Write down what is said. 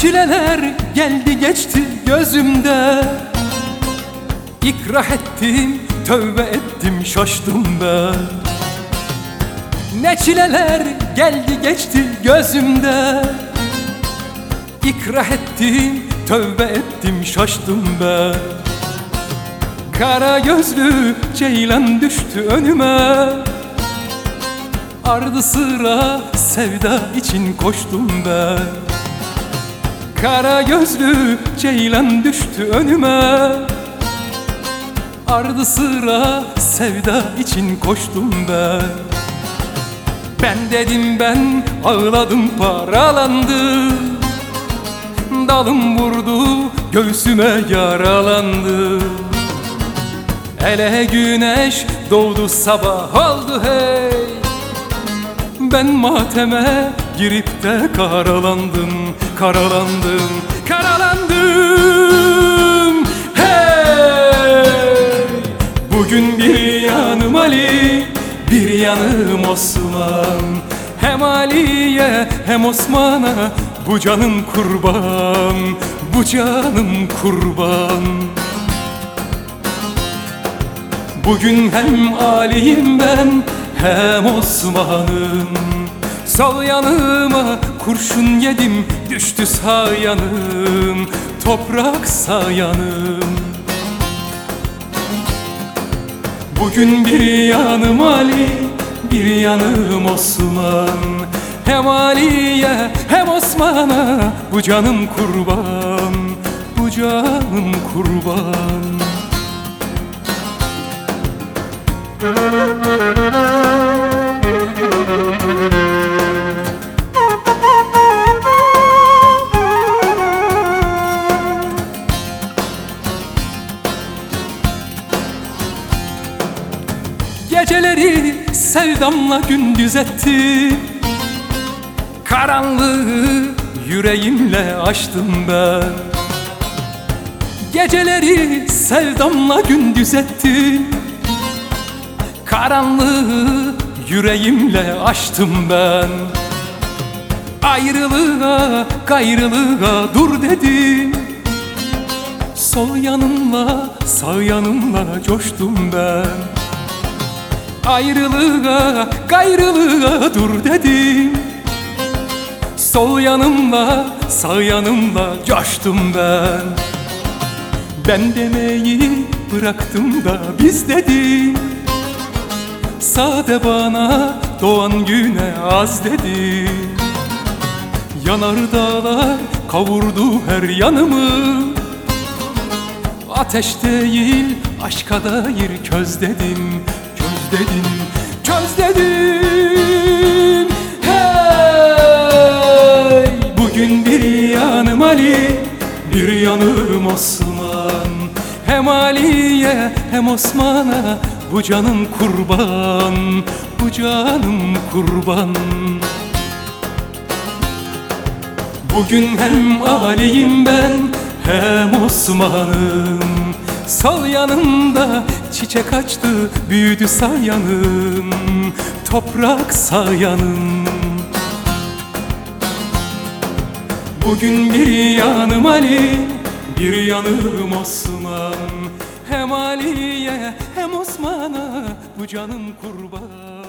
çileler geldi geçti gözümde. İkrah ettim, tövbe ettim, şaştım ben. Ne çileler geldi geçti gözümde. İkrah ettim, tövbe ettim, şaştım ben. Kara gözlü ceylan düştü önüme. Ardı sıra sevda için koştum ben. Kara gözlü ceylan düştü önüme. Ardı sıra sevda için koştum ben. Ben dedim ben, ağladım paralandı. Dalım vurdu göğsüme yaralandı. Hele güneş doğdu sabah oldu hey. Ben mateme girip de karalandım, karalandım, karalandım hey. Bugün bir yanım Ali, bir yanım Osman. Hem Ali'ye hem Osman'a bu canım kurban, bu canım kurban. Bugün hem Ali'yim ben hem Osman'ım. Sol yanıma kurşun yedim, düştü sağ yanım, toprak sağ yanım. Bugün bir yanım Ali, bir yanım Osman. Hem Ali'ye hem Osman'a bu canım kurban, bu canım kurban. Geceleri sevdamla gündüz etti. Karanlığı yüreğimle açtım ben. Geceleri sevdamla gündüz etti. Karanlığı yüreğimle açtım ben. Ayrılığa, gayrılığa dur dedim. Sol yanımla, sağ yanımla coştum ben. Ayrılığa, gayrılığa dur dedim. Sol yanımla, sağ yanımla coştum ben. Ben demeyi bıraktım da biz dedim. Sade bana doğan güne az dedi. Yanar dağlar kavurdu her yanımı. Ateş değil aşka dair köz dedim, köz dedim, köz dedim hey. Bugün bir yanım Ali, bir yanım Osman. Hem Ali'ye hem Osman'a bu canım kurban, bu canım kurban. Bugün hem Ali'yim ben hem Osman'ım. Sol yanımda çiçek açtı, büyüdü sağ yanım, toprak sağ yanım. Bugün bir yanım Ali, bir yanım Osman. Hem Ali'ye hem Osman'a bu canım kurban.